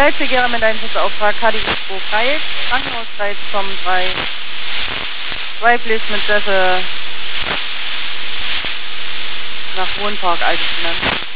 Heilsegera mit Einsatzauffrag KDI 2 Dreieck, Krankenhaus 3,3, 2 Bliss mit Sesse nach Wohnpark Altenland.